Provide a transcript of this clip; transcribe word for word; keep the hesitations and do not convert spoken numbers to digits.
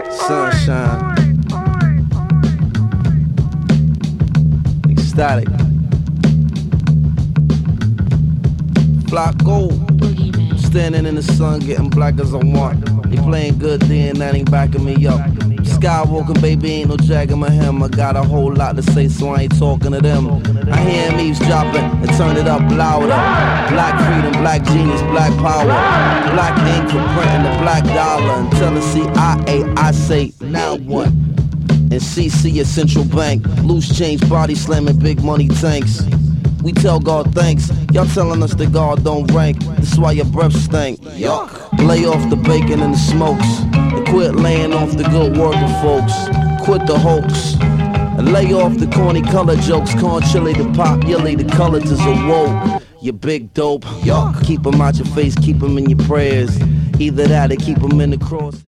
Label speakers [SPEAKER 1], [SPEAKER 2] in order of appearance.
[SPEAKER 1] Sunshine. Ecstatic. Flocko. Standing in the sun, getting black as I want. They playing good, then that ain't backing me up. Skywalking, baby, ain't no jagging my hem. I got a whole lot to say, so I ain't talking to them. I hear him eavesdropping and turn it up louder. Black freedom, black genius, black power. Black ink for printing the black dollar. Until the C I A, I say, now what? And C C at Central Bank. Loose change, body slamming, big money tanks. We tell God thanks. Y'all telling us that God don't rank. That's why your breath stink. Yuck. Lay off the bacon and the smokes. And quit laying off the good working folks. Quit the hoax. And lay off the corny color jokes. Corn chili to pop, yelly the colors is awoke. You big dope. Yuck. Keep them out your face, keep them in your prayers. Either that or keep them in the cross.